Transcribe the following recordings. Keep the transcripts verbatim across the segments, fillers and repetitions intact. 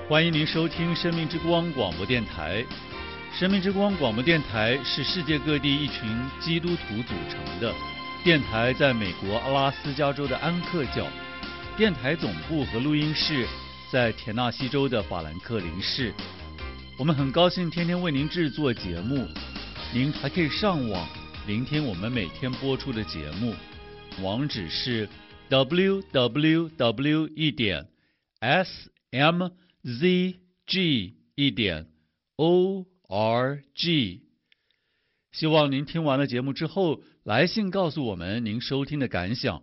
欢迎您收听生命之光广播电台。生命之光广播电台是世界各地一群基督徒组成的电台，在美国阿拉斯加州的安克教，电台总部和录音室在田纳西州的法兰克林市。我们很高兴天天为您制作节目，您还可以上网聆听我们每天播出的节目，网址是 double-u double-u double-u 一点 s m z g 一点 o r g。 希望您听完了节目之后来信告诉我们您收听的感想。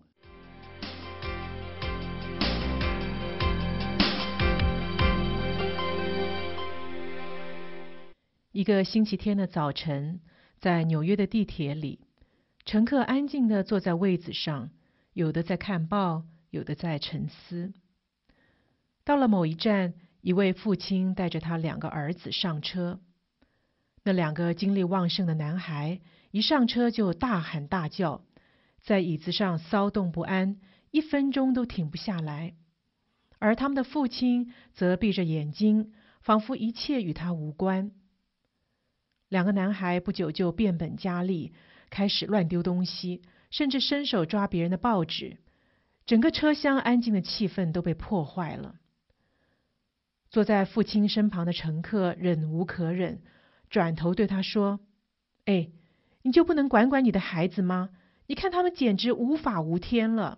一个星期天的早晨，在纽约的地铁里，乘客安静地坐在位子上，有的在看报，有的在沉思。到了某一站，一位父亲带着他两个儿子上车。那两个精力旺盛的男孩一上车就大喊大叫，在椅子上骚动不安，一分钟都停不下来。而他们的父亲则闭着眼睛，仿佛一切与他无关。两个男孩不久就变本加厉，开始乱丢东西，甚至伸手抓别人的报纸。整个车厢安静的气氛都被破坏了。坐在父亲身旁的乘客忍无可忍，转头对他说：“哎，你就不能管管你的孩子吗？你看他们简直无法无天了。”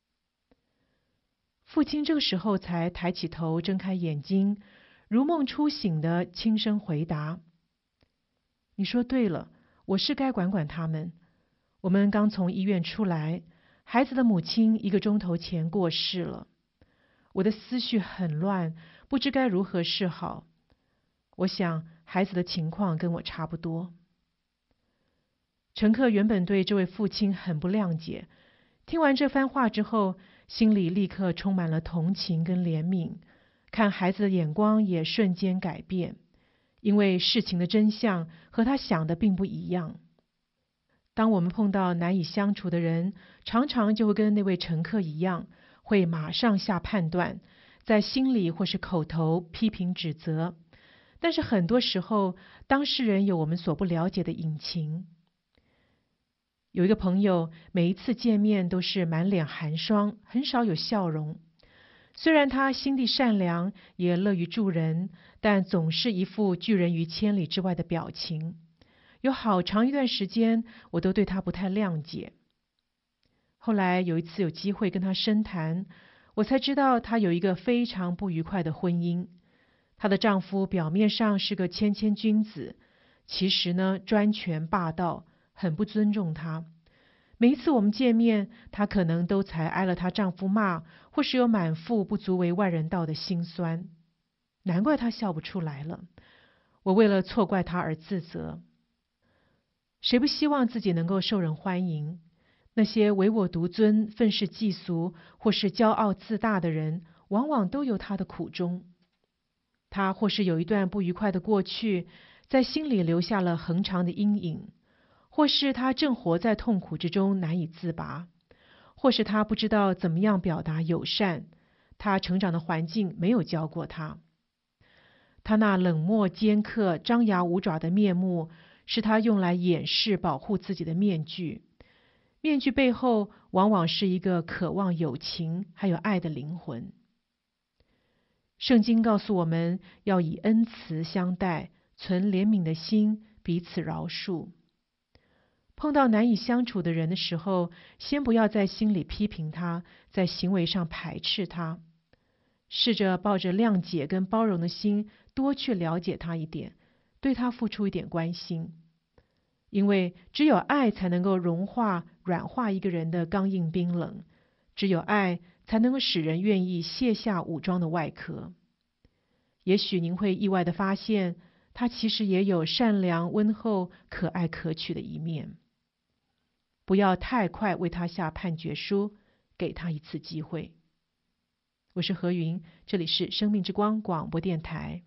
父亲这个时候才抬起头，睁开眼睛，如梦初醒的轻声回答：“你说对了，我是该管管他们。我们刚从医院出来，孩子的母亲一个钟头前过世了。我的思绪很乱，不知该如何是好。我想孩子的情况跟我差不多。”乘客原本对这位父亲很不谅解，听完这番话之后，心里立刻充满了同情跟怜悯，看孩子的眼光也瞬间改变。因为事情的真相和他想的并不一样。当我们碰到难以相处的人，常常就会跟那位乘客一样，会马上下判断，在心里或是口头批评指责。但是很多时候，当事人有我们所不了解的隐情。有一个朋友，每一次见面都是满脸寒霜，很少有笑容。虽然他心地善良，也乐于助人，但总是一副拒人于千里之外的表情。有好长一段时间，我都对他不太谅解。后来有一次有机会跟他深谈，我才知道她有一个非常不愉快的婚姻。她的丈夫表面上是个谦谦君子，其实呢专权霸道，很不尊重她。每一次我们见面，她可能都才挨了她丈夫骂，或是有满腹不足为外人道的辛酸。难怪她笑不出来了。我为了错怪她而自责。谁不希望自己能够受人欢迎？那些唯我独尊、愤世嫉俗或是骄傲自大的人，往往都有他的苦衷。他或是有一段不愉快的过去，在心里留下了恒长的阴影，或是他正活在痛苦之中难以自拔，或是他不知道怎么样表达友善，他成长的环境没有教过他。他那冷漠尖刻、张牙舞爪的面目，是他用来掩饰、保护自己的面具。面具背后往往是一个渴望友情还有爱的灵魂。圣经告诉我们要以恩慈相待，存怜悯的心，彼此饶恕。碰到难以相处的人的时候，先不要在心里批评他，在行为上排斥他，试着抱着谅解跟包容的心，多去了解他一点，对他付出一点关心。因为只有爱才能够融化、软化一个人的刚硬冰冷，只有爱才能够使人愿意卸下武装的外壳。也许您会意外地发现，他其实也有善良、温厚、可爱可取的一面。不要太快为他下判决书，给他一次机会。我是何云，这里是生命之光广播电台。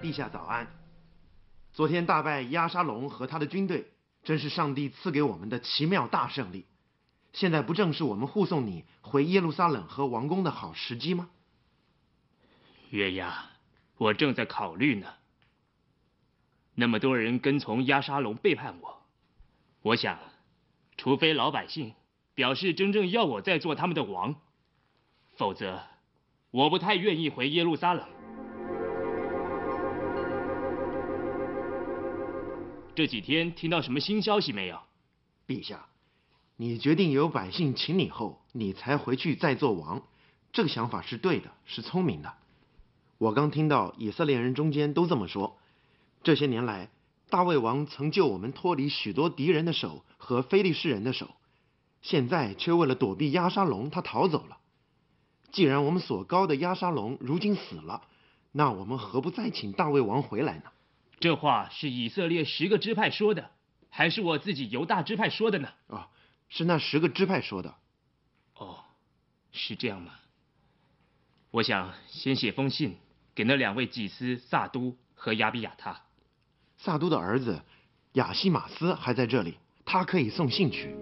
陛下早安。昨天大败押沙龙和他的军队，真是上帝赐给我们的奇妙大胜利。现在不正是我们护送你回耶路撒冷和王宫的好时机吗？ 约押，我正在考虑呢。那么多人跟从押沙龙背叛我，我想，除非老百姓表示真正要我再做他们的王，否则我不太愿意回耶路撒冷。这几天听到什么新消息没有？ 陛下，你决定由百姓请你后，你才回去再做王，这个想法是对的，是聪明的。我刚听到以色列人中间都这么说。这些年来，大卫王曾救我们脱离许多敌人的手和非利士人的手，现在却为了躲避押沙龙，他逃走了。既然我们所高的押沙龙如今死了，那我们何不再请大卫王回来呢？ 这话是以色列十个支派说的，还是我自己犹大支派说的呢？ 哦，是那十个支派说的。 哦，是这样吗？我想先写封信给那两位祭司撒都和亚比亚他。 撒都的儿子亚西马斯还在这里，他可以送信去。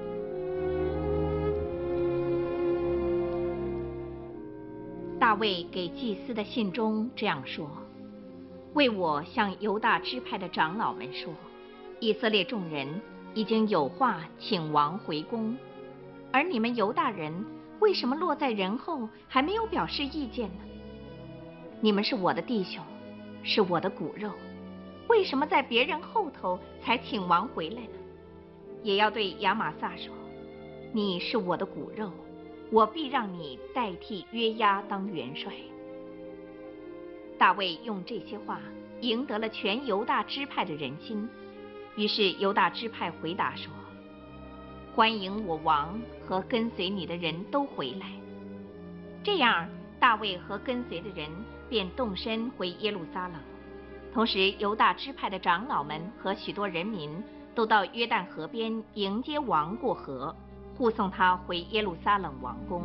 大卫给祭司的信中这样说：为我向犹大支派的长老们说，以色列众人已经有话请王回宫，而你们犹大人为什么落在人后还没有表示意见呢？你们是我的弟兄，是我的骨肉，为什么在别人后头才请王回来呢？也要对亚玛撒说，你是我的骨肉，我必让你代替约押当元帅。大卫用这些话赢得了全犹大支派的人心，于是犹大支派回答说：欢迎我王和跟随你的人都回来。这样，大卫和跟随的人便动身回耶路撒冷。同时，犹大支派的长老们和许多人民都到约旦河边迎接王过河，护送他回耶路撒冷王宫。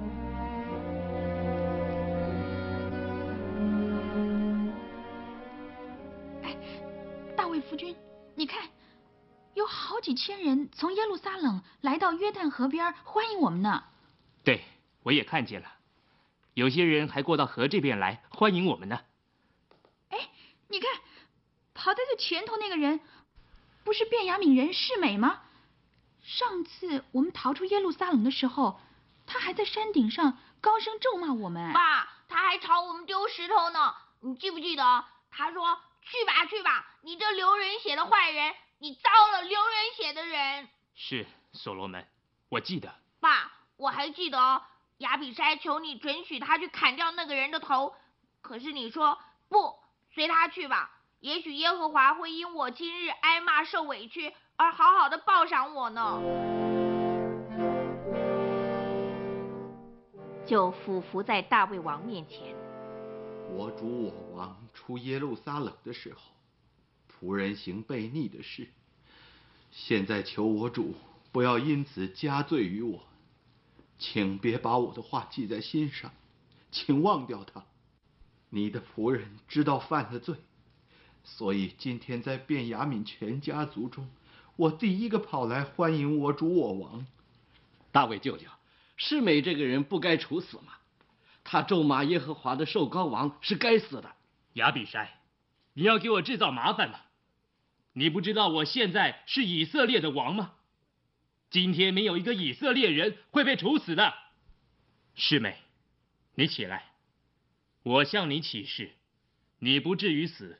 大卫夫君，你看，有好几千人从耶路撒冷来到约旦河边欢迎我们呢。 对，我也看见了，有些人还过到河这边来欢迎我们呢。 哎，你看，跑在这前头那个人，不是便雅悯人示每吗？上次我们逃出耶路撒冷的时候，他还在山顶上高声咒骂我们。 爸，他还朝我们丢石头呢，你记不记得？他说：去吧去吧，你这流人血的坏人，你糟了流人血的人。 是，所罗门，我记得。 爸，我还记得亚比筛求你准许他去砍掉那个人的头，可是你说不，随他去吧，也许耶和华会因我今日挨骂受委屈而好好的报赏我呢。 就俯伏在大卫王面前。 我主我王出耶路撒冷的时候，仆人行悖逆的事，现在求我主不要因此加罪于我，请别把我的话记在心上，请忘掉它。你的仆人知道犯了罪，所以今天在便雅悯全家族中，我第一个跑来欢迎我主我王。 大卫舅舅，示每这个人不该处死吗？他咒骂耶和华的受膏王是该死的。 亚比筛，你要给我制造麻烦吗？你不知道我现在是以色列的王吗？今天没有一个以色列人会被处死的。示每，你起来，我向你起誓，你不至于死。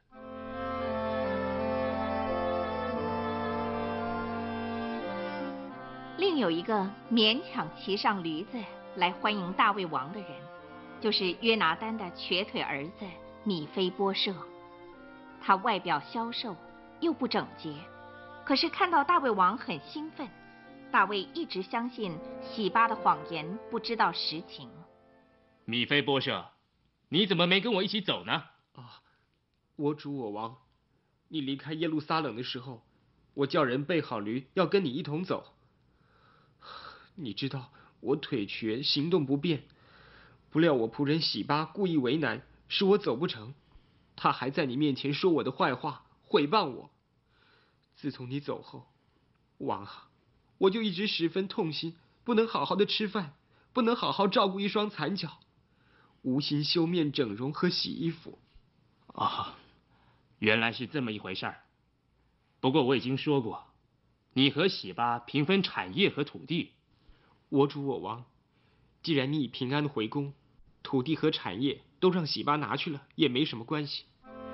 另有一个勉强骑上驴子来欢迎大卫王的人，就是约拿单的瘸腿儿子米非波设。他外表消瘦，又不整洁，可是看到大卫王很兴奋。大卫一直相信洗巴的谎言，不知道实情。 米非波设，你怎么没跟我一起走呢？ 啊，我主我王，你离开耶路撒冷的时候，我叫人备好驴，要跟你一同走。你知道我腿瘸，行动不便，不料我仆人洗巴故意为难，使我走不成。 他还在你面前说我的坏话，毁谤我。自从你走后，王啊，我就一直十分痛心，不能好好的吃饭，不能好好照顾一双残脚，无心修面整容和洗衣服。 啊，原来是这么一回事儿。不过我已经说过，你和喜巴平分产业和土地。 我主我王，既然你已平安的回宫，土地和产业都让喜巴拿去了，也没什么关系。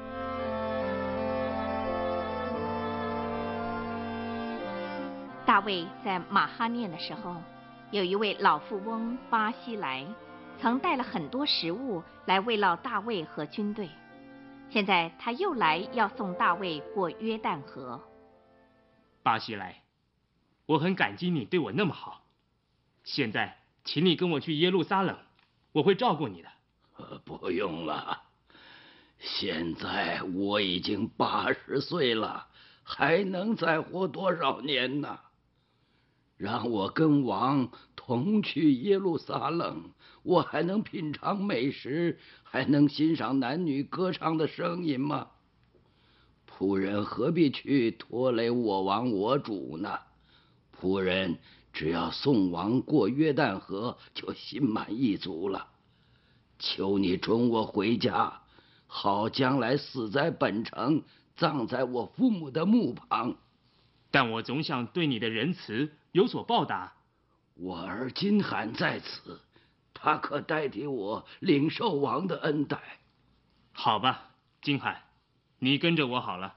大卫在马哈念的时候，有一位老富翁巴西莱，曾带了很多食物来慰劳大卫和军队。现在他又来要送大卫过约旦河。 巴西莱，我很感激你对我那么好。现在，请你跟我去耶路撒冷，我会照顾你的。 呃，不用了，现在我已经八十岁了，还能再活多少年呢？让我跟王同去耶路撒冷，我还能品尝美食，还能欣赏男女歌唱的声音吗？仆人何必去拖累我王我主呢？仆人只要送王过约旦河，就心满意足了。求你准我回家，好将来死在本城，葬在我父母的墓旁。 但我总想对你的仁慈有所报答。 我儿金罕在此，他可代替我领受王的恩待。 好吧，金罕，你跟着我好了。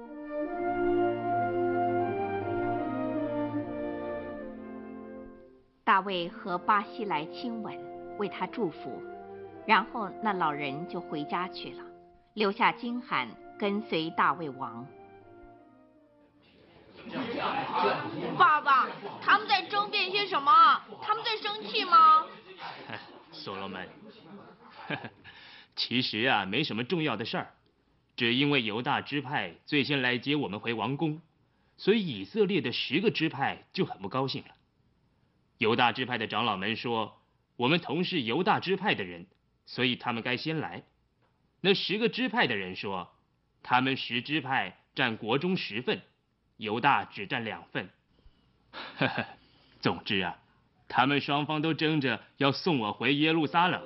大卫和巴西莱亲吻，为他祝福，然后那老人就回家去了，留下金罕跟随大卫王。 爸爸，他们在争辩些什么？他们在生气吗？ 所罗门，其实啊，没什么重要的事儿，只因为犹大支派最先来接我们回王宫，所以以色列的十个支派就很不高兴了。犹大支派的长老们说，我们同是犹大支派的人，所以他们该先来。那十个支派的人说，他们十支派占国中十份，犹大只占两份。呵呵，总之啊，他们双方都争着要送我回耶路撒冷。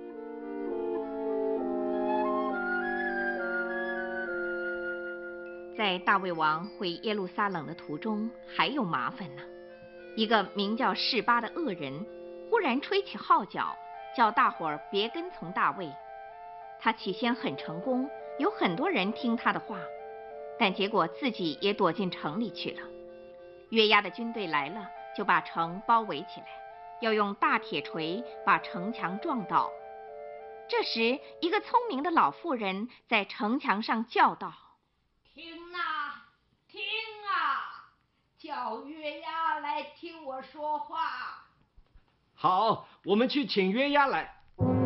在大卫王回耶路撒冷的途中，还有麻烦呢。一个名叫示巴的恶人，忽然吹起号角，叫大伙儿别跟从大卫。他起先很成功，有很多人听他的话，但结果自己也躲进城里去了。约押的军队来了，就把城包围起来，要用大铁锤把城墙撞倒。这时，一个聪明的老妇人在城墙上叫道：“ 听呐，听啊，叫约押来听我说话。” 好，我们去请约押来。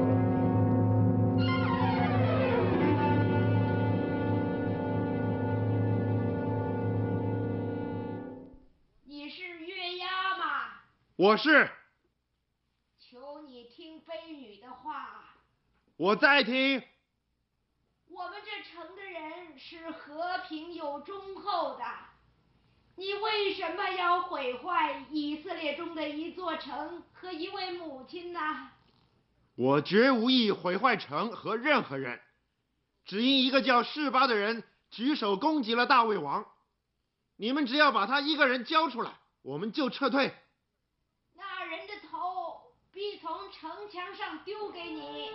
你是约押吗？ 我是。 求你听婢女的话。 我在听。 我们这城的人是和平有忠厚的，你为什么要毁坏以色列中的一座城和一位母亲呢？ 我绝无意毁坏城和任何人，只因一个叫示巴的人举手攻击了大卫王。你们只要把他一个人交出来，我们就撤退。 那人的头必从城墙上丢给你。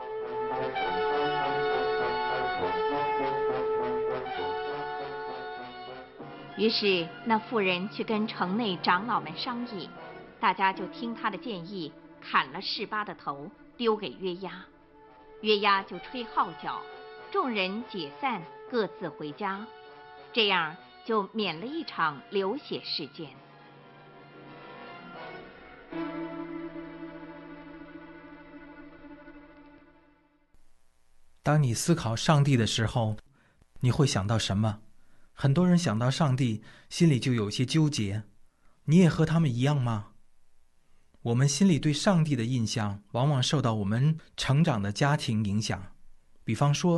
于是那妇人去跟城内长老们商议，大家就听他的建议，砍了示巴的头，丢给约押。约押就吹号角，众人解散，各自回家，这样就免了一场流血事件。 当你思考上帝的时候，你会想到什么？很多人想到上帝，心里就有些纠结。你也和他们一样吗？我们心里对上帝的印象，往往受到我们成长的家庭影响。比方说，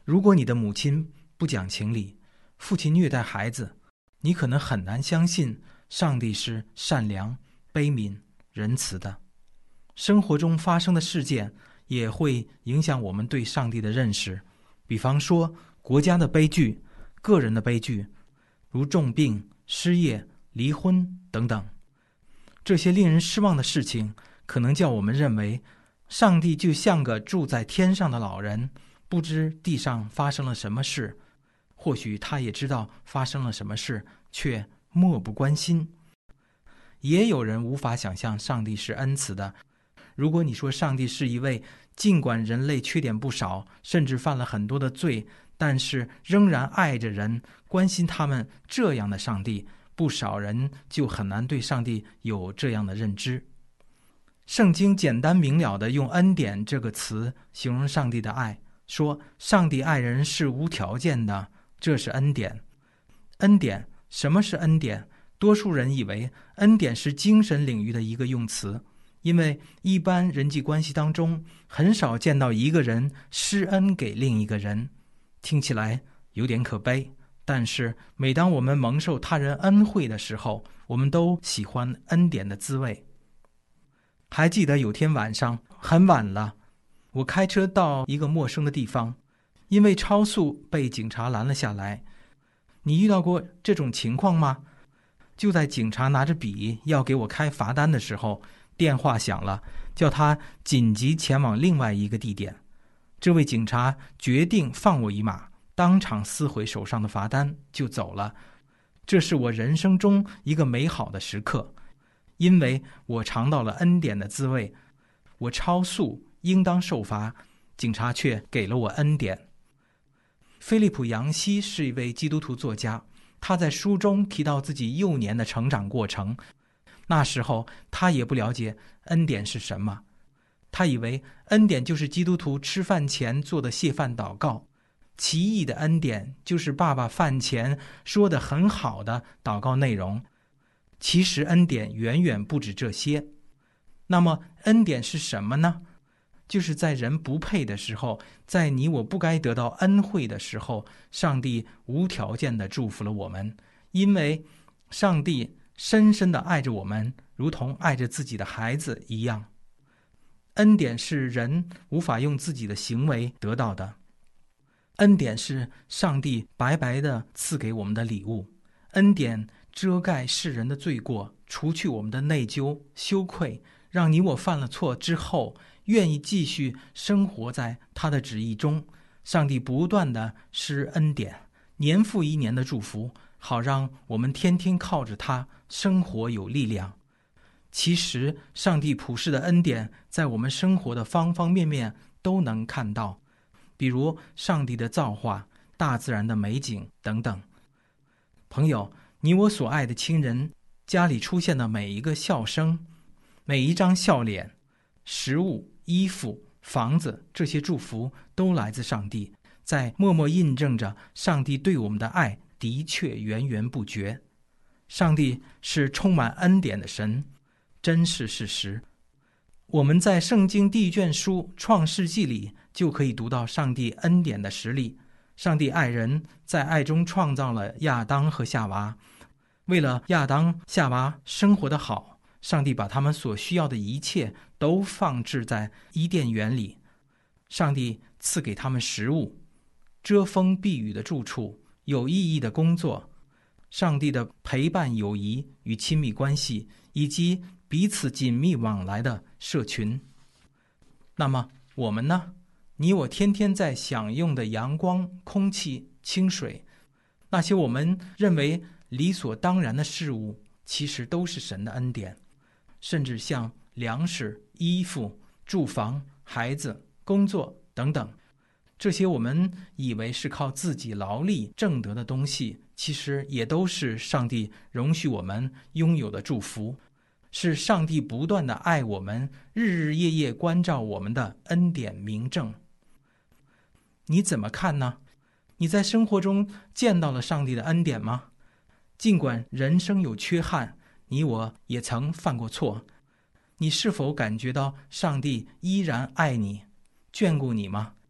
如果你的母亲不讲情理，父亲虐待孩子，你可能很难相信上帝是善良、悲悯、仁慈的。生活中发生的事件也会影响我们对上帝的认识，比方说国家的悲剧、个人的悲剧，如重病、失业、离婚等等。这些令人失望的事情可能叫我们认为上帝就像个住在天上的老人，不知地上发生了什么事，或许他也知道发生了什么事，却漠不关心。也有人无法想象上帝是恩慈的。如果你说上帝是一位尽管人类缺点不少，甚至犯了很多的罪，但是仍然爱着人、关心他们这样的上帝，不少人就很难对上帝有这样的认知。圣经简单明了地用恩典这个词形容上帝的爱，说上帝爱人是无条件的，这是恩典。恩典，什么是恩典？多数人以为恩典是精神领域的一个用词，因为一般人际关系当中很少见到一个人施恩给另一个人，听起来有点可悲。但是每当我们蒙受他人恩惠的时候，我们都喜欢恩典的滋味。还记得有天晚上很晚了，我开车到一个陌生的地方，因为超速被警察拦了下来。你遇到过这种情况吗？就在警察拿着笔要给我开罚单的时候，电话响了，叫他紧急前往另外一个地点。这位警察决定放我一马，当场撕毁手上的罚单就走了。这是我人生中一个美好的时刻，因为我尝到了恩典的滋味。我超速应当受罚，警察却给了我恩典。菲利普·杨希是一位基督徒作家，他在书中提到自己幼年的成长过程。那时候他也不了解恩典是什么，他以为恩典就是基督徒吃饭前做的谢饭祷告，奇异的恩典就是爸爸饭前说的很好的祷告内容。其实恩典远远不止这些。那么恩典是什么呢？就是在人不配的时候，在你我不该得到恩惠的时候，上帝无条件地祝福了我们，因为上帝深深地爱着我们，如同爱着自己的孩子一样。恩典是人无法用自己的行为得到的，恩典是上帝白白地赐给我们的礼物。恩典遮盖世人的罪过，除去我们的内疚、羞愧，让你我犯了错之后愿意继续生活在他的旨意中。上帝不断地施恩典，年复一年的祝福，好让我们天天靠着他生活有力量。其实上帝普世的恩典在我们生活的方方面面都能看到，比如上帝的造化、大自然的美景等等。朋友，你我所爱的亲人家里出现的每一个笑声，每一张笑脸，食物、衣服、房子，这些祝福都来自上帝，在默默印证着上帝对我们的爱的确源源不绝。上帝是充满恩典的神，真是事实。我们在圣经第一卷书创世纪里就可以读到上帝恩典的实例。上帝爱人，在爱中创造了亚当和夏娃，为了亚当、夏娃生活得好，上帝把他们所需要的一切都放置在伊甸园里。上帝赐给他们食物、遮风避雨的住处、有意义的工作，上帝的陪伴、友谊与亲密关系，以及彼此紧密往来的社群。那么我们呢？你我天天在享用的阳光、空气、清水，那些我们认为理所当然的事物，其实都是神的恩典。甚至像粮食、衣服、住房、孩子、工作等等，这些我们以为是靠自己劳力挣得的东西，其实也都是上帝容许我们拥有的祝福，是上帝不断的爱我们，日日夜夜关照我们的恩典明证。你怎么看呢？你在生活中见到了上帝的恩典吗？尽管人生有缺憾，你我也曾犯过错，你是否感觉到上帝依然爱你、眷顾你吗？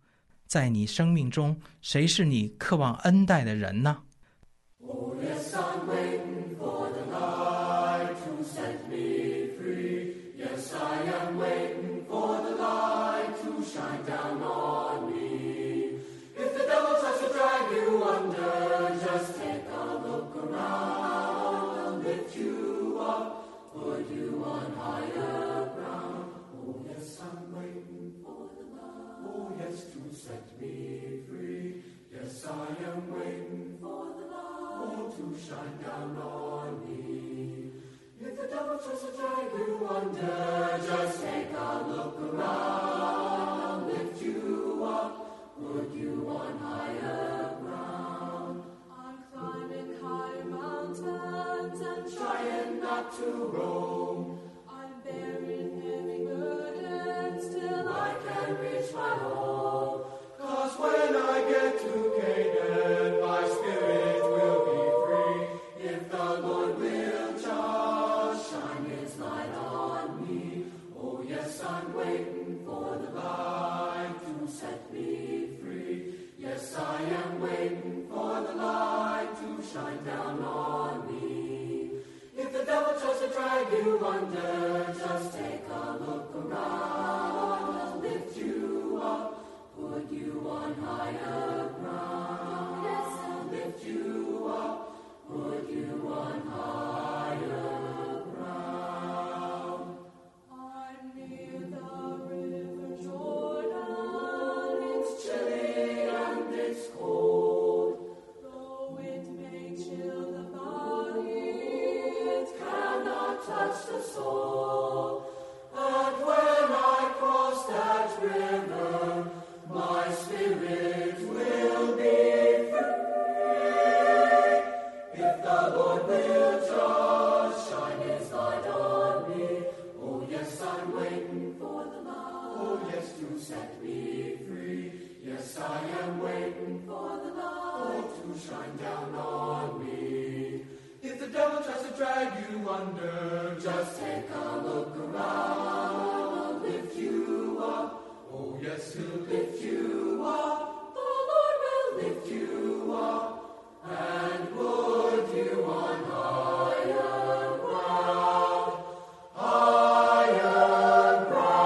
在你生命中，谁是你渴望恩待的人呢？ Oh, yes, I'm waiting for the light to set me free. Yes, I am waiting for the light to shine down on me. If the devil tries to drag you under, just take a look around. I'll lift you up, put you on higher ground. Oh, yes, I'm waiting for the light. Oh, yes, to set me free. Yes, I am waiting for the light to shine down on me. If the devil tries to drag you under, just take a look around. I'll lift you up, put you on higher ground. I'm climbing high mountains and trying not to roam. I'm bearing heavy burdens till I can reach my home. 'Cause when I get to Canaan, my spirit will be free. If the Lord will just shine His light on me. Oh, yes, I'm waiting for the light to set me free. Yes, I am waiting for the light to shine down on me. If the devil tries to drag you under, just take a look around. I'll lift you up, put you on higher ground. Yes, I'll lift you up, put you on higher ground. I'm near the river Jordan. It's chilly and it's cold. Though it may chill the body, it cannot touch the soul. And when I cross that river, my spirit will be free. If the Lord will just shine His light on me. Oh, yes, I'm waiting for the light. Oh, yes, to set me free. Yes, I am waiting for the light to shine down on me. If the devil tries to drag you under, just take a look around. I'll lift you up. Oh, yes, He'll lift you up. The Lord will lift you up and put you on higher ground. Higher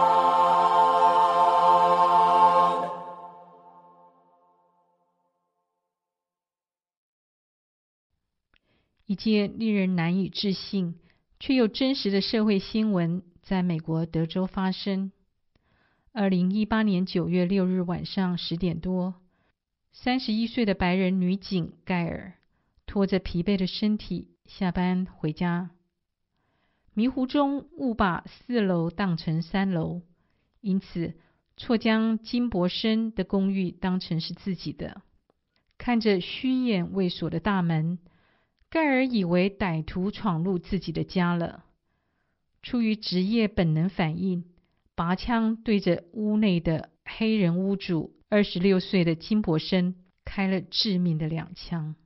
ground. 一件令人难以置信却又真实的社会新闻在美国德州发生。二零一八年九月六日晚上十点多，三十一岁的白人女警盖尔拖着疲惫的身体下班回家，迷糊中误把四楼当成三楼，因此错将金博生的公寓当成是自己的。看着虚掩未锁的大门，盖尔以为歹徒闯入自己的家了，出于职业本能反应，拔枪对着屋内的黑人屋主二十六岁的金博生开了致命的两枪。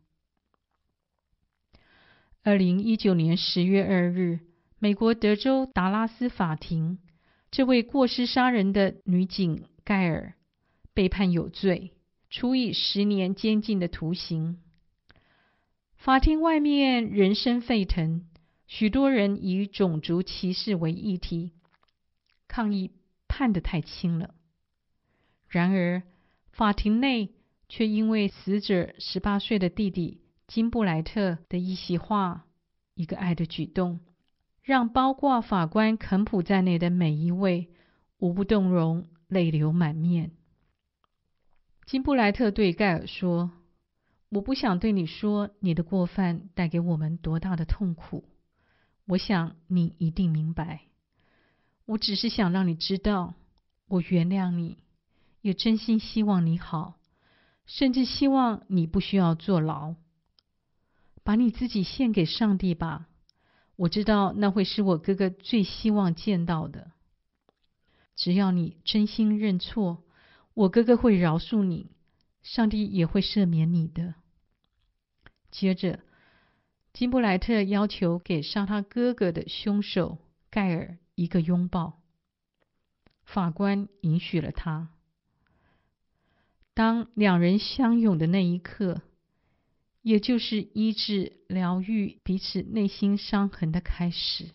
二零一九年十月二日，美国德州达拉斯法庭，这位过失杀人的女警盖尔被判有罪，处以十年监禁的徒刑。法庭外面人声沸腾，许多人以种族歧视为议题，抗议判得太轻了。然而，法庭内却因为死者十八岁的弟弟金布莱特的一席话、一个爱的举动，让包括法官肯普在内的每一位无不动容，泪流满面。金布莱特对盖尔说：“我不想对你说你的过犯带给我们多大的痛苦，我想你一定明白。我只是想让你知道，我原谅你，也真心希望你好，甚至希望你不需要坐牢。把你自己献给上帝吧，我知道那会是我哥哥最希望见到的。只要你真心认错，我哥哥会饶恕你，上帝也会赦免你的。”接着，金布莱特要求给杀他哥哥的凶手盖尔一个拥抱，法官允许了他。 当两人相拥的那一刻，也就是医治、疗愈彼此内心伤痕的开始。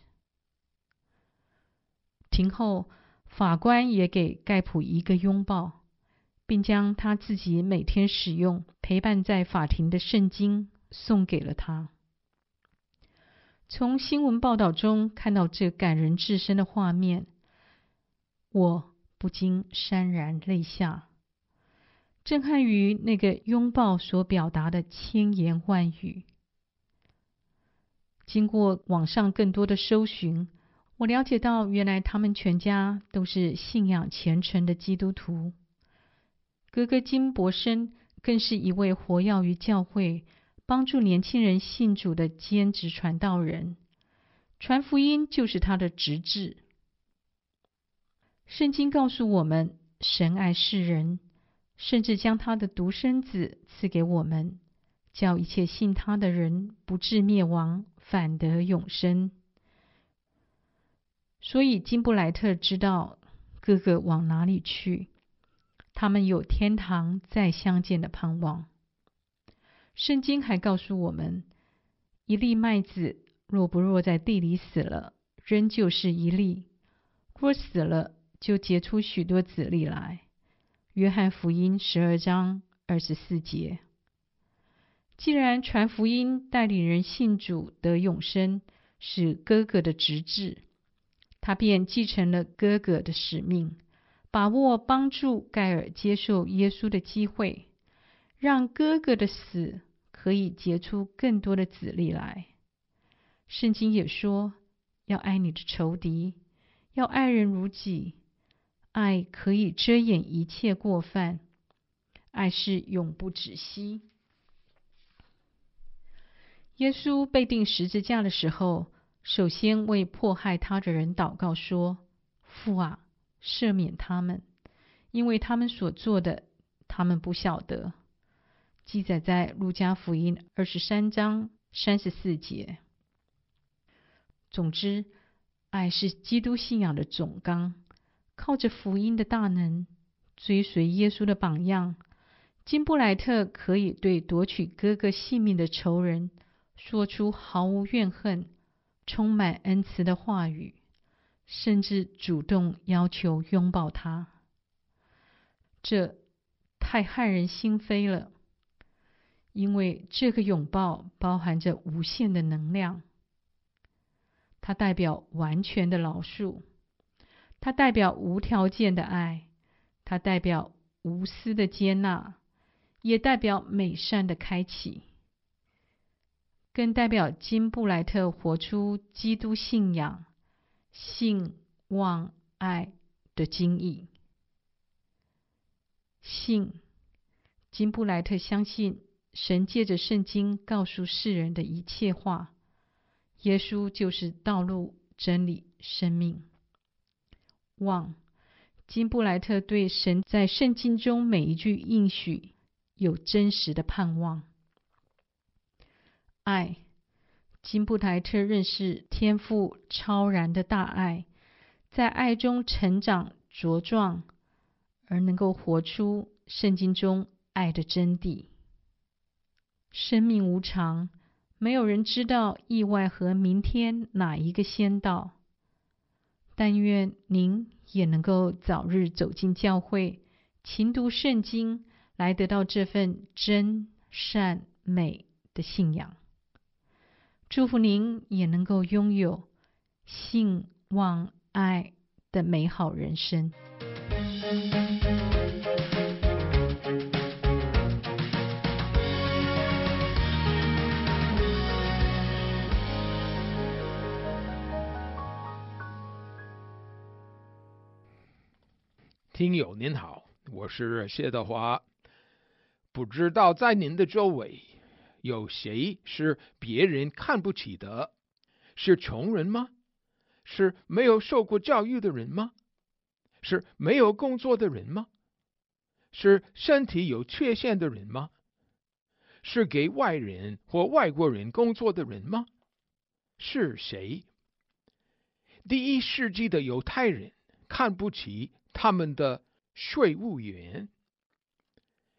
庭后，法官也给盖普一个拥抱，并将他自己每天使用陪伴在法庭的圣经送给了他。从新闻报道中看到这感人至深的画面，我不禁潸然泪下，震撼于那个拥抱所表达的千言万语。经过网上更多的搜寻，我了解到原来他们全家都是信仰虔诚的基督徒。哥哥金伯生更是一位活跃于教会，帮助年轻人信主的兼职传道人，传福音就是他的职志。圣经告诉我们，神爱世人，甚至将他的独生子赐给我们，叫一切信他的人不至灭亡，反得永生。所以金布莱特知道哥哥往哪里去，他们有天堂再相见的盼望。圣经还告诉我们，一粒麦子若不落在地里死了，仍旧是一粒；若死了，就结出许多子粒来。约翰福音十二章二十四节。既然传福音带领人信主得永生是哥哥的职志，他便继承了哥哥的使命，把握帮助盖尔接受耶稣的机会，让哥哥的死可以结出更多的子粒来。圣经也说，要爱你的仇敌，要爱人如己。爱可以遮掩一切过犯，爱是永不止息。耶稣被钉十字架的时候，首先为迫害他的人祷告说：父啊，赦免他们，因为他们所做的，他们不晓得。记载在路加福音二十三章三十四节。总之，爱是基督信仰的总纲。靠着福音的大能，追随耶稣的榜样，金布莱特可以对夺取哥哥性命的仇人说出毫无怨恨、充满恩慈的话语，甚至主动要求拥抱他。这太撼人心扉了，因为这个拥抱包含着无限的能量。它代表完全的饶恕，它代表无条件的爱，它代表无私的接纳，也代表美善的开启，更代表金布莱特活出基督信仰、信、望、爱的精义。信，金布莱特相信神借着圣经告诉世人的一切话，耶稣就是道路、真理、生命。望，金布莱特对神在圣经中每一句应许有真实的盼望。爱，金布莱特认识天父超然的大爱，在爱中成长茁壮，而能够活出圣经中爱的真谛。生命无常，没有人知道意外和明天哪一个先到。但愿您也能够早日走进教会，勤读圣经，来得到这份真、善、美的信仰。祝福您也能够拥有信、望、爱的美好人生。 听友您好，我是谢德华。不知道在您的周围有谁是别人看不起的？是穷人吗？是没有受过教育的人吗？是没有工作的人吗？是身体有缺陷的人吗？是给外人或外国人工作的人吗？是谁？第一世纪的犹太人看不起他们的税务员。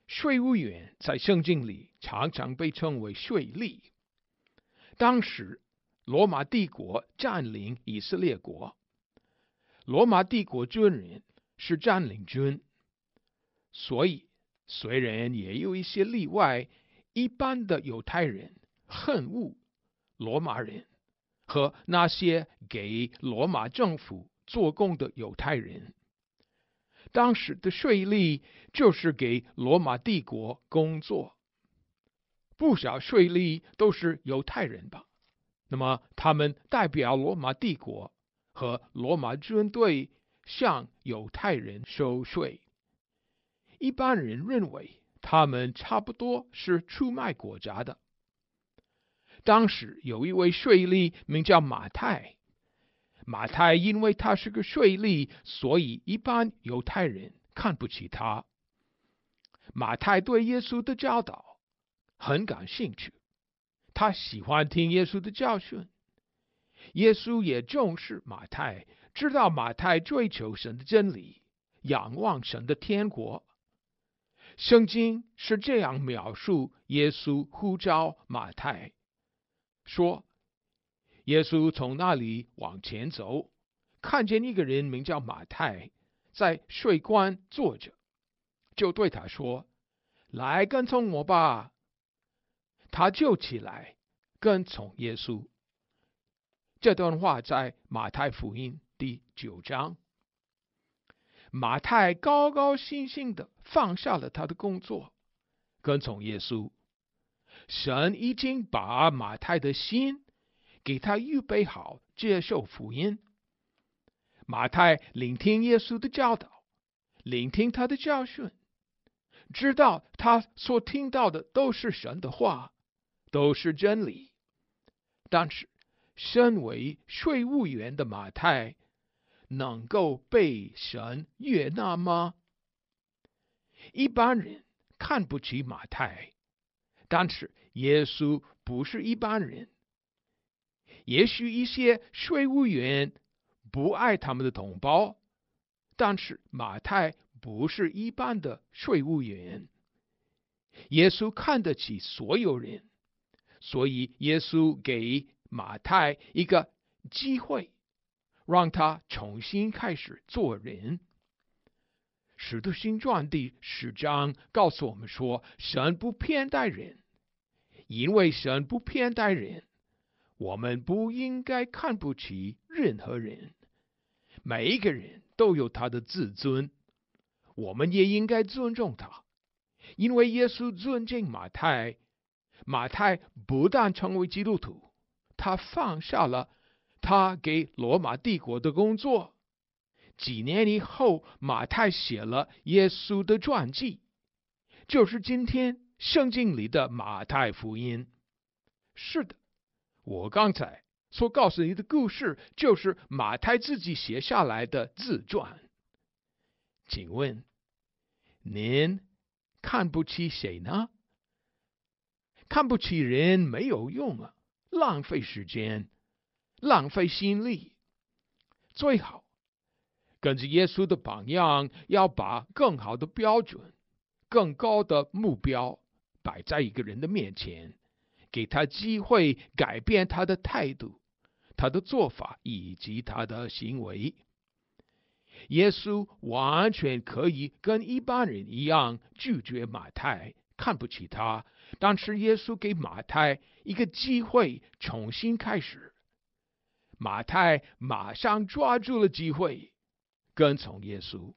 税务员在圣经里常常被称为税吏。当时罗马帝国占领以色列国，罗马帝国军人是占领军，所以虽然也有一些例外，一般的犹太人恨恶罗马人和那些给罗马政府做工的犹太人。当时的税吏就是给罗马帝国工作，不少税吏都是犹太人吧？那么他们代表罗马帝国和罗马军队向犹太人收税。一般人认为他们差不多是出卖国家的。当时有一位税吏名叫马太，马太因为他是个税吏，所以一般犹太人看不起他。马太对耶稣的教导很感兴趣，他喜欢听耶稣的教训。耶稣也重视马太，知道马太追求神的真理，仰望神的天国。圣经是这样描述耶稣呼召马太，说耶稣从那里往前走，看见一个人名叫马太在税关坐着，就对他说：来跟从我吧。他就起来跟从耶稣。这段话在马太福音第九章。马太高高兴兴地放下了他的工作，跟从耶稣。神已经把马太的心给他预备好接受福音。马太聆听耶稣的教导，聆听他的教训，知道他所听到的都是神的话，都是真理。但是身为税务员的马太能够被神悦纳吗？一般人看不起马太，但是耶稣不是一般人。也许一些税务员不爱他们的同胞，但是马太不是一般的税务员。耶稣看得起所有人，所以耶稣给马太一个机会，让他重新开始做人。使徒行传第十章告诉我们说，神不偏待人，因为神不偏待人，我们不应该看不起任何人。每一个人都有他的自尊，我们也应该尊重他。因为耶稣尊敬马太，马太不但成为基督徒，他放下了他给罗马帝国的工作。几年以后，马太写了耶稣的传记，就是今天圣经里的马太福音。是的，我刚才所告诉你的故事，就是马太自己写下来的自传。请问，您看不起谁呢？看不起人没有用啊，浪费时间，浪费心力。最好跟着耶稣的榜样，要把更好的标准、更高的目标摆在一个人的面前，给他机会改变他的态度、他的做法以及他的行为。耶稣完全可以跟一般人一样拒绝马太，看不起他，但是耶稣给马太一个机会重新开始。马太马上抓住了机会，跟从耶稣。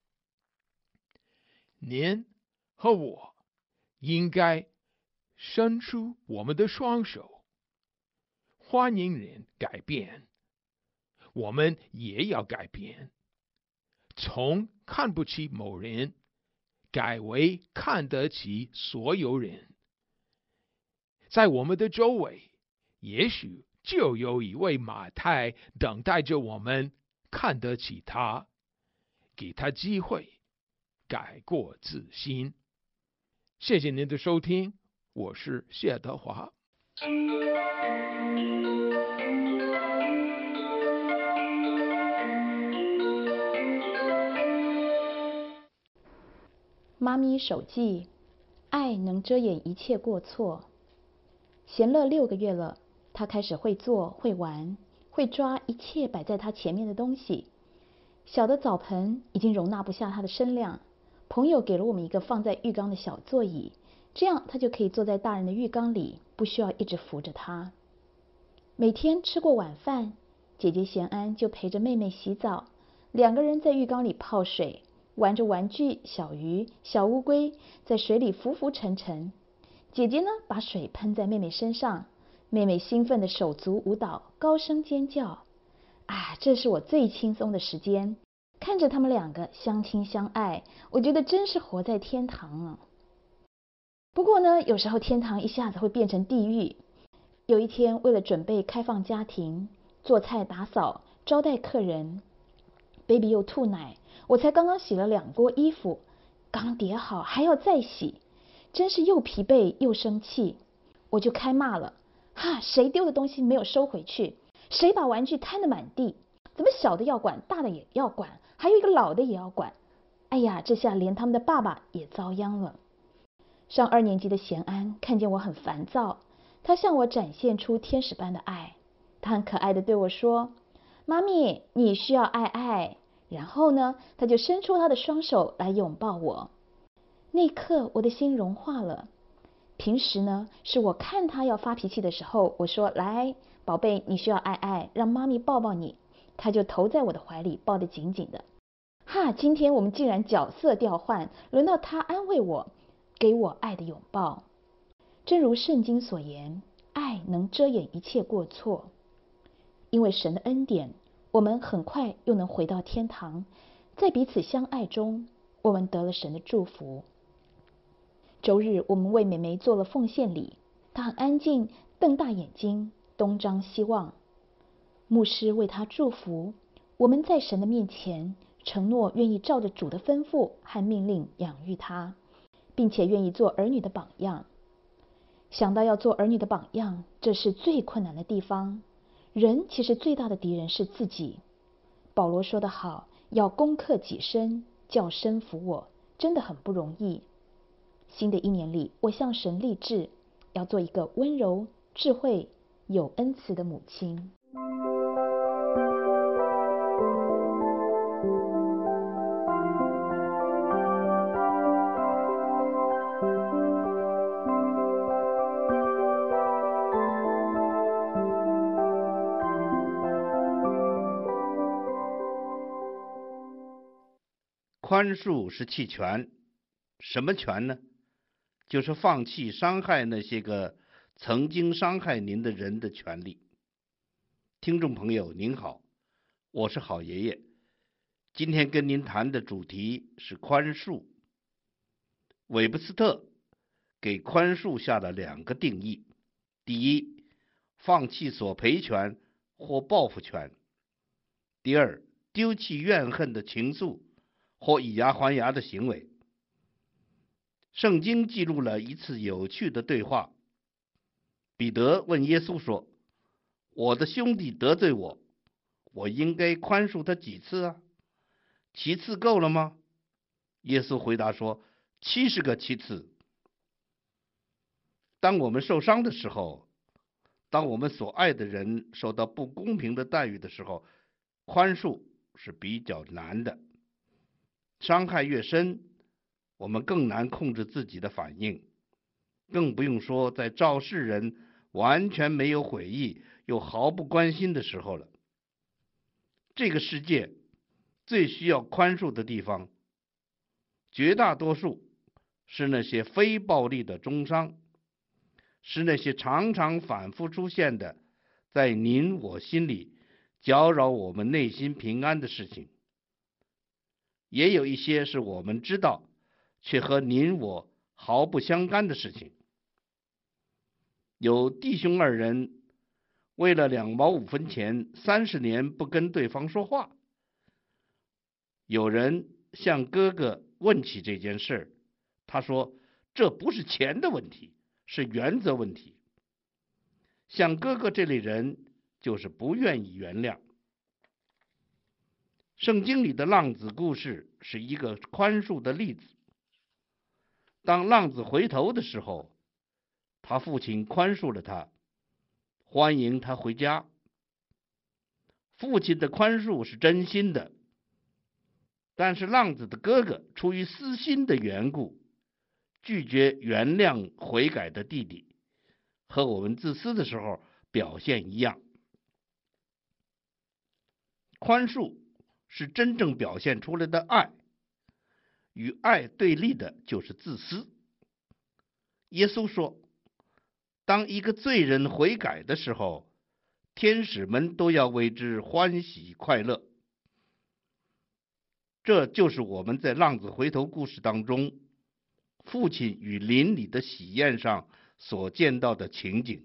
您和我应该伸出我们的双手，欢迎人改变，我们也要改变，从看不起某人改为看得起所有人。在我们的周围，也许就有一位马太等待着我们看得起他，给他机会改过自新。谢谢您的收听，我是谢德华。 妈咪手记爱能遮掩一切过错。闲乐六个月了，他开始会做会玩，会抓一切摆在他前面的东西。小的澡盆已经容纳不下他的身量，朋友给了我们一个放在浴缸的小座椅，这样他就可以坐在大人的浴缸里，不需要一直扶着他。每天吃过晚饭，姐姐贤安就陪着妹妹洗澡，两个人在浴缸里泡水，玩着玩具小鱼、小乌龟，在水里浮浮沉沉。姐姐呢，把水喷在妹妹身上，妹妹兴奋的手足舞蹈，高声尖叫。啊，这是我最轻松的时间，看着他们两个相亲相爱，我觉得真是活在天堂啊。不过呢，有时候天堂一下子会变成地狱。有一天，为了准备开放家庭，做菜打扫招待客人， baby 又吐奶，我才刚刚洗了两锅衣服，刚叠好还要再洗，真是又疲惫又生气。我就开骂了，哈，谁丢的东西没有收回去？谁把玩具摊得满地？怎么小的要管，大的也要管，还有一个老的也要管？哎呀，这下连他们的爸爸也遭殃了。上二年级的贤安看见我很烦躁，他向我展现出天使般的爱，他很可爱的对我说，妈咪，你需要爱爱。然后呢，他就伸出他的双手来拥抱我。那一刻我的心融化了。平时呢，是我看他要发脾气的时候，我说，来宝贝，你需要爱爱，让妈咪抱抱你，他就投在我的怀里，抱得紧紧的。哈，今天我们竟然角色调换，轮到他安慰我，给我爱的拥抱。正如圣经所言，爱能遮掩一切过错。因为神的恩典，我们很快又能回到天堂，在彼此相爱中，我们得了神的祝福。周日我们为美眉做了奉献礼，她很安静，瞪大眼睛，东张西望。牧师为她祝福，我们在神的面前承诺愿意照着主的吩咐和命令养育她，并且愿意做儿女的榜样。想到要做儿女的榜样，这是最困难的地方。人其实最大的敌人是自己。保罗说得好，要攻克己身，叫身服我，真的很不容易。新的一年里，我向神立志，要做一个温柔、智慧、有恩慈的母亲。 宽恕是弃权，什么权呢？就是放弃伤害那些个曾经伤害您的人的权利。听众朋友您好，我是好爷爷，今天跟您谈的主题是宽恕。韦伯斯特给宽恕下了两个定义：第一，放弃索赔权或报复权；第二，丢弃怨恨的情愫或以牙还牙的行为。圣经记录了一次有趣的对话。彼得问耶稣说，我的兄弟得罪我，我应该宽恕他几次啊？七次够了吗？耶稣回答说，七十个七次。当我们受伤的时候，当我们所爱的人受到不公平的待遇的时候，宽恕是比较难的。伤害越深，我们更难控制自己的反应，更不用说在肇事人完全没有悔意又毫不关心的时候了。这个世界最需要宽恕的地方，绝大多数是那些非暴力的中伤，是那些常常反复出现的在您我心里搅扰我们内心平安的事情。也有一些是我们知道却和您我毫不相干的事情。有弟兄二人为了两毛五分钱三十年不跟对方说话，有人向哥哥问起这件事，他说这不是钱的问题，是原则问题。像哥哥这类人就是不愿意原谅。圣经里的浪子故事是一个宽恕的例子。 当浪子回头的时候，他父亲宽恕了他，欢迎他回家。父亲的宽恕是真心的，但是浪子的哥哥出于私心的缘故，拒绝原谅悔改的弟弟，和我们自私的时候表现一样。宽恕是真正表现出来的爱，与爱对立的就是自私。耶稣说，当一个罪人悔改的时候，天使们都要为之欢喜快乐。这就是我们在浪子回头故事当中，父亲与邻里的喜宴上所见到的情景。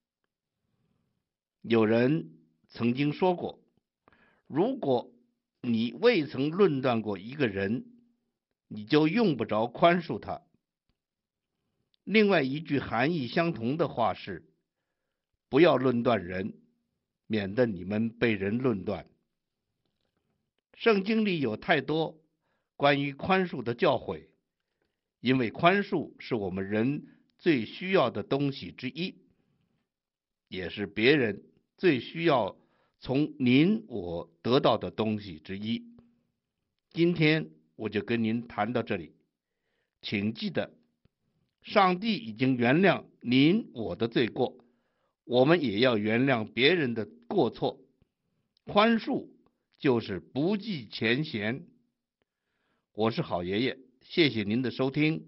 有人曾经说过，如果你未曾论断过一个人，你就用不着宽恕他。另外一句含义相同的话是，不要论断人，免得你们被人论断。圣经里有太多关于宽恕的教诲，因为宽恕是我们人最需要的东西之一，也是别人最需要从您我得到的东西之一。今天我就跟您谈到这里，请记得，上帝已经原谅您我的罪过，我们也要原谅别人的过错。宽恕就是不计前嫌。我是好爷爷，谢谢您的收听。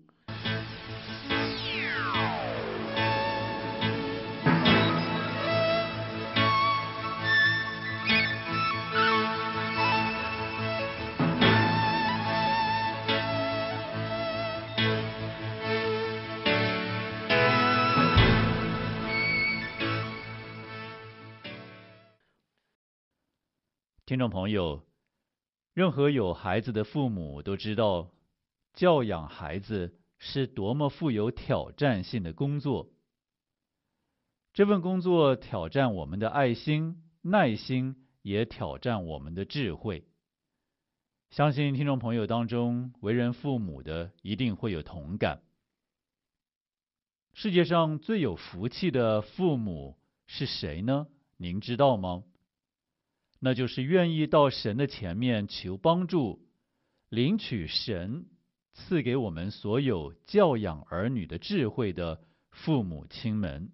听众朋友，任何有孩子的父母都知道，教养孩子是多么富有挑战性的工作。这份工作挑战我们的爱心、耐心，也挑战我们的智慧。相信听众朋友当中，为人父母的一定会有同感。世界上最有福气的父母是谁呢？您知道吗？那就是愿意到神的前面求帮助，领取神赐给我们所有教养儿女的智慧的父母亲们。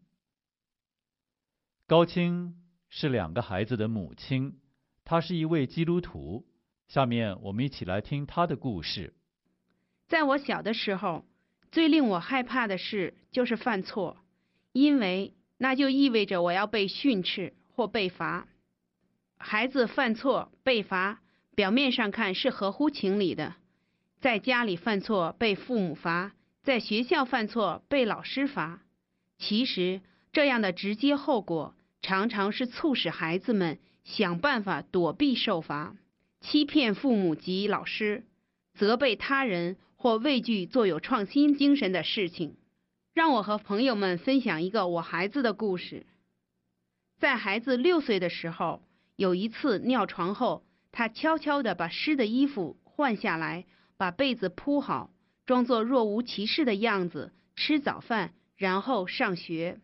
高青是两个孩子的母亲，她是一位基督徒。下面我们一起来听她的故事。 在我小的时候，最令我害怕的事就是犯错，因为那就意味着我要被训斥或被罚。孩子犯错被罚，表面上看是合乎情理的。在家里犯错被父母罚，在学校犯错被老师罚。其实这样的直接后果常常是促使孩子们想办法躲避受罚，欺骗父母及老师，责备他人或畏惧做有创新精神的事情。让我和朋友们分享一个我孩子的故事。在孩子六岁的时候，有一次尿床后，他悄悄地把湿的衣服换下来，把被子铺好，装作若无其事的样子，吃早饭，然后上学。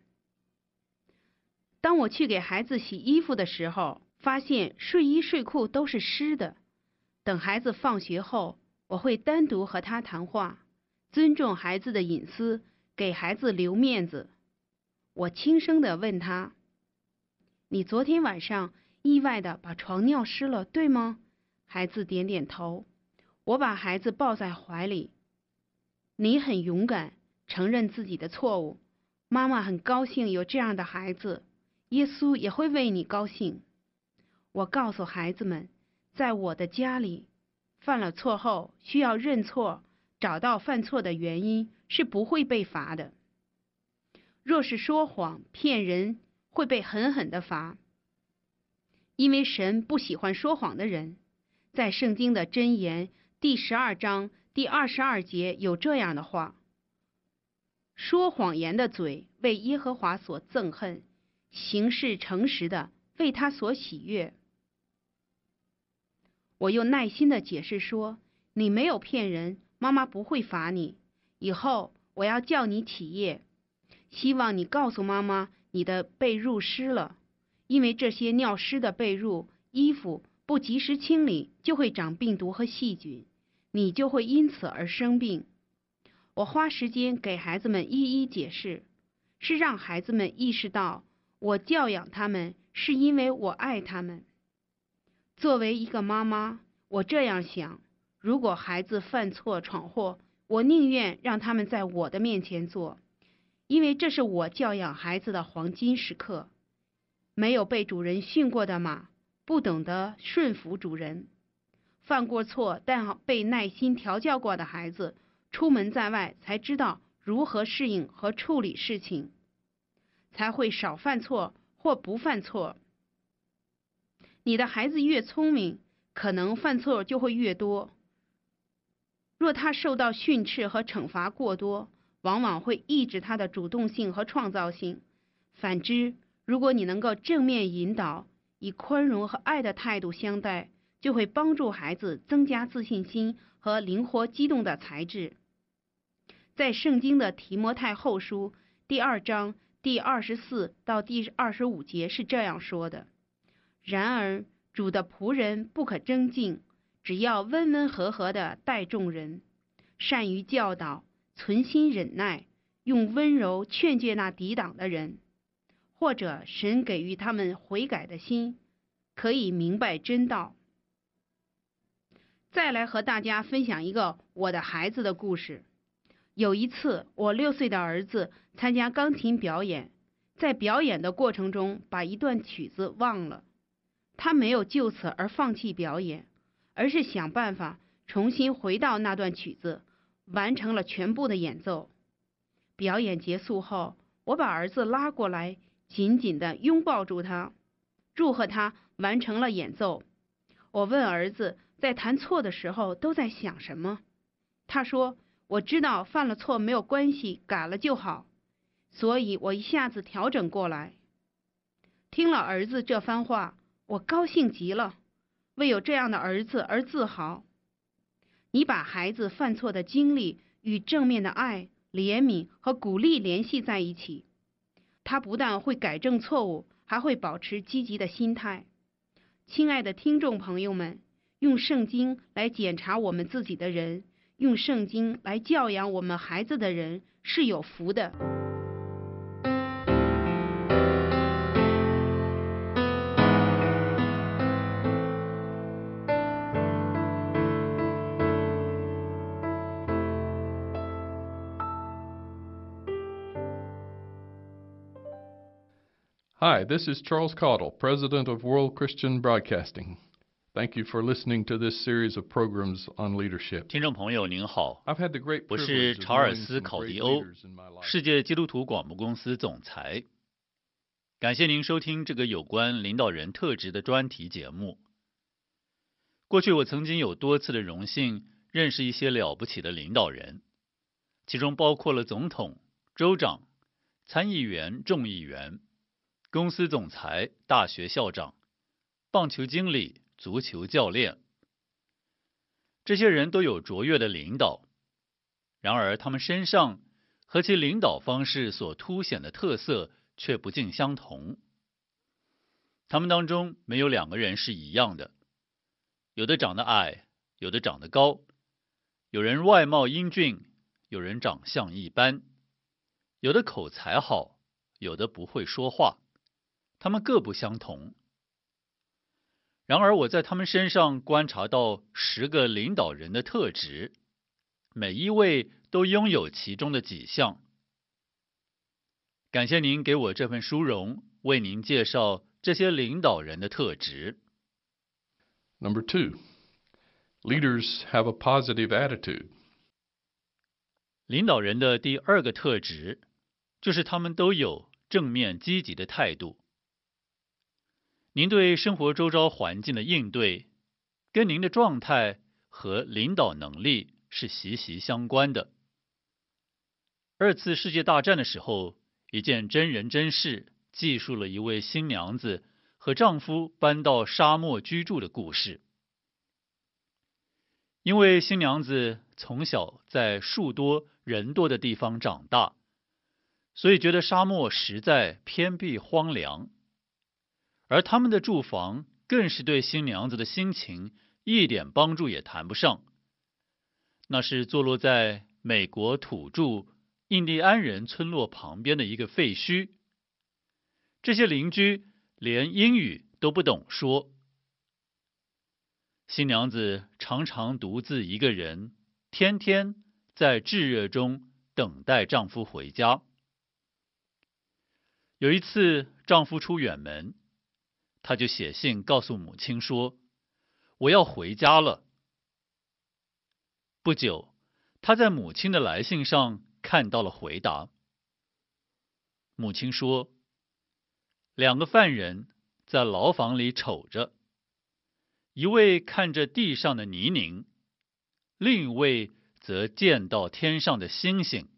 当我去给孩子洗衣服的时候，发现睡衣睡裤都是湿的。等孩子放学后，我会单独和他谈话，尊重孩子的隐私，给孩子留面子。我轻声地问他：你昨天晚上意外地把床尿湿了，对吗？孩子点点头。我把孩子抱在怀里。你很勇敢，承认自己的错误。妈妈很高兴有这样的孩子，耶稣也会为你高兴。我告诉孩子们，在我的家里，犯了错后需要认错，找到犯错的原因，是不会被罚的。若是说谎骗人，会被狠狠地罚。因为神不喜欢说谎的人。在圣经的箴言第十二章第二十二节有这样的话：说谎言的嘴为耶和华所憎恨，行事诚实的为他所喜悦。我用耐心的解释说，你没有骗人，妈妈不会罚你， 以后我要叫你起夜，希望你告诉妈妈你的被褥湿了，因为这些尿湿的被褥、衣服不及时清理，就会长病毒和细菌，你就会因此而生病。我花时间给孩子们一一解释，是让孩子们意识到我教养他们是因为我爱他们。作为一个妈妈，我这样想，如果孩子犯错闯祸，我宁愿让他们在我的面前做，因为这是我教养孩子的黄金时刻。没有被主人训过的马，不懂得顺服主人。犯过错但被耐心调教过的孩子，出门在外才知道如何适应和处理事情，才会少犯错或不犯错。你的孩子越聪明，可能犯错就会越多。若他受到训斥和惩罚过多，往往会抑制他的主动性和创造性。反之，如果你能够正面引导，以宽容和爱的态度相待，就会帮助孩子增加自信心和灵活机动的才智。在圣经的提摩太后书第二章第二十四到第二十五节是这样说的：然而主的仆人不可争竞，只要温温和和地待众人，善于教导，存心忍耐，用温柔劝诫那抵挡的人，或者神给予他们悔改的心，可以明白真道。再来和大家分享一个我的孩子的故事。有一次，我六岁的儿子参加钢琴表演，在表演的过程中把一段曲子忘了。他没有就此而放弃表演，而是想办法重新回到那段曲子，完成了全部的演奏。表演结束后，我把儿子拉过来，紧紧地拥抱住他，祝贺他完成了演奏。我问儿子在弹错的时候都在想什么，他说：我知道犯了错没有关系，改了就好，所以我一下子调整过来。听了儿子这番话，我高兴极了，为有这样的儿子而自豪。你把孩子犯错的经历与正面的爱、怜悯和鼓励联系在一起，他不但会改正错误，还会保持积极的心态。亲爱的听众朋友们，用圣经来检查我们自己的人，用圣经来教养我们孩子的人是有福的。 Hi, this is Charles Caudle, President of World Christian Broadcasting. Thank you for listening to this series of programs on leadership. 听众朋友您好， I've had the great 我是 privilege 查 of 尔 knowing 斯 some 考 great 迪欧， leaders in my life. 世界基督徒广播公司总裁。感谢您收听这个有关领导人特质的专题节目。过去我曾经有多次的荣幸认识一些了不起的领导人，其中包括了总统、州长、参议员、众议员、公司总裁、大学校长、棒球经理、足球教练。这些人都有卓越的领导，然而他们身上和其领导方式所凸显的特色却不尽相同。他们当中没有两个人是一样的，有的长得矮，有的长得高，有人外貌英俊，有人长相一般，有的口才好，有的不会说话，他们各不相同。然而我在他们身上观察到十个领导人的特质，每一位都拥有其中的几项。感谢您给我这份殊荣，为您介绍这些领导人的特质。 Number two, leaders have a positive attitude. 领导人的第二个特质就是他们都有正面积极的态度。您对生活周遭环境的应对，跟您的状态和领导能力是息息相关的。二次世界大战的时候，一件真人真事记述了一位新娘子和丈夫搬到沙漠居住的故事。因为新娘子从小在树多人多的地方长大，所以觉得沙漠实在偏僻荒凉，而他们的住房更是对新娘子的心情一点帮助也谈不上。那是坐落在美国土著印第安人村落旁边的一个废墟，这些邻居连英语都不懂说。新娘子常常独自一个人，天天在炙热中等待丈夫回家。有一次，丈夫出远门，她就写信告诉母亲说：“我要回家了。”不久，她在母亲的来信上看到了回答。母亲说：“两个犯人在牢房里瞅着，一位看着地上的泥泞，另一位则见到天上的星星。”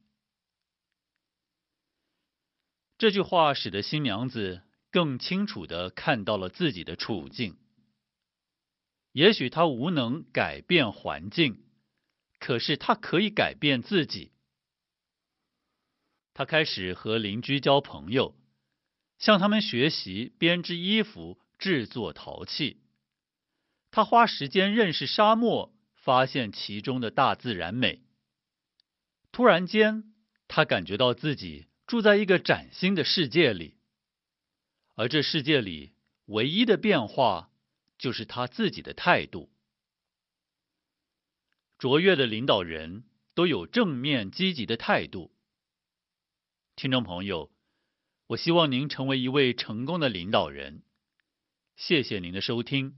这句话使得新娘子更清楚地看到了自己的处境。也许她无能改变环境，可是她可以改变自己。她开始和邻居交朋友，向他们学习编织衣服、制作陶器。她花时间认识沙漠，发现其中的大自然美。突然间，她感觉到自己住在一个崭新的世界里，而这世界里唯一的变化就是他自己的态度。卓越的领导人都有正面积极的态度。听众朋友，我希望您成为一位成功的领导人。谢谢您的收听。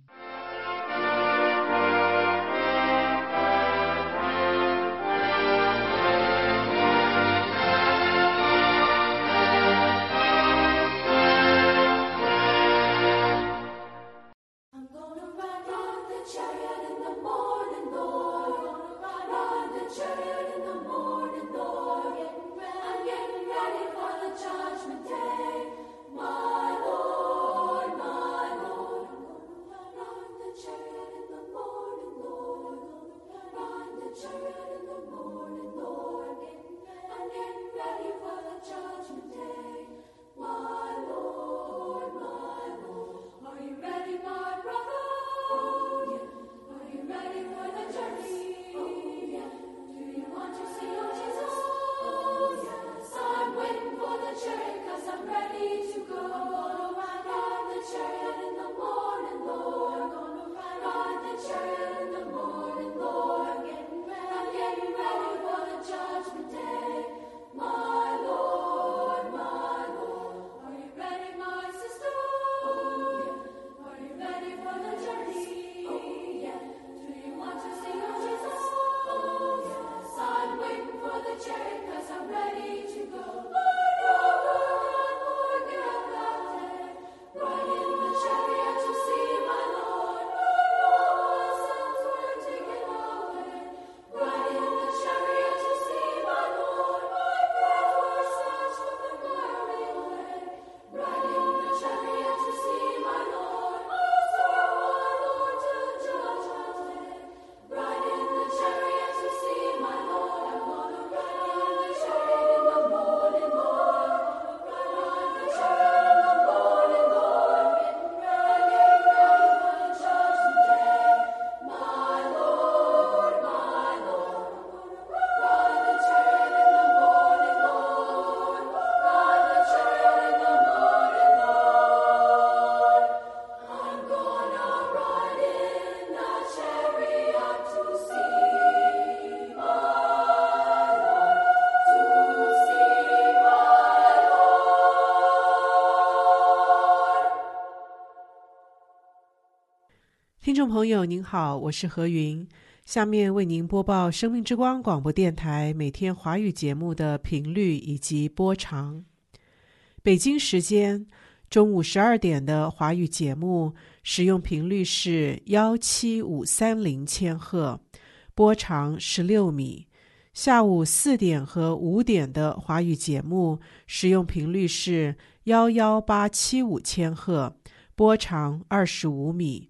听众朋友您好，我是何云，下面为您播报生命之光广播电台每天华语节目的频率以及播长。北京时间中午十二点的华语节目使用频率是一七五三零千赫，波长十六米。下午四点和五点的华语节目使用频率是一一八七五千赫，波长二十五米。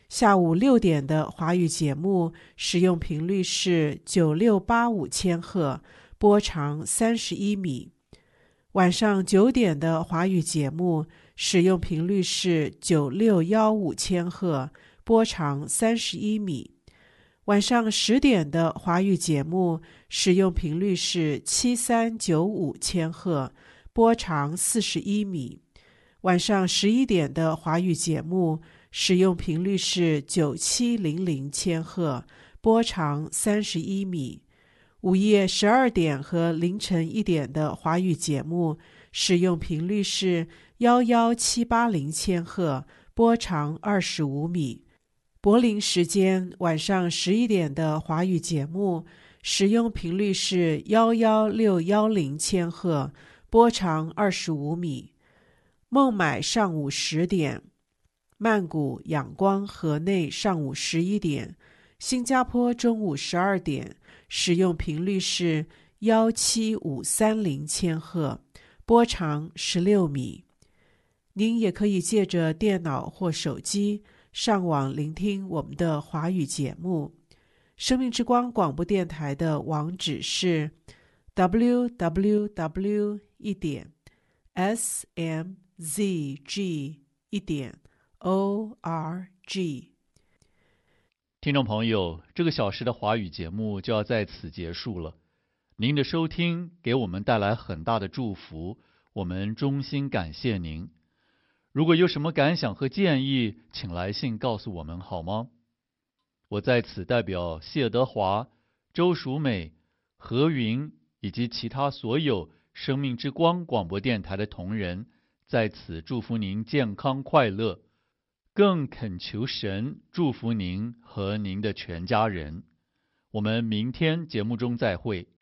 下午六点的华语节目使用频率是九六八五千赫，波长三十一米。晚上九点的华语节目使用频率是九六一五千赫，波长三十一米。晚上十点的华语节目使用频率是七三九五千赫，波长四十一米。晚上十一点的华语节目使用频率是九七零零千赫，波长三十一米。午夜十二点和凌晨一点的华语节目使用频率是一一七八零千赫，波长二十五米。柏林时间晚上十一点的华语节目使用频率是一一六一零千赫，波长二十五米。孟买上午十点，曼谷、仰光、河内上午十一点，新加坡中午十二点，使用频率是一七五三零千赫，波长十六米。您也可以借着电脑或手机上网聆听我们的华语节目。生命之光广播电台的网址是 double-u double-u double-u 一点 s m z g 一点 o r g。 听众朋友，这个小时的华语节目就要在此结束了。您的收听给我们带来很大的祝福，我们衷心感谢您。如果有什么感想和建议，请来信告诉我们好吗？我在此代表谢德华、周淑美、何云以及其他所有生命之光广播电台的同仁，在此祝福您健康快乐，更恳求神祝福您和您的全家人。我们明天节目中再会。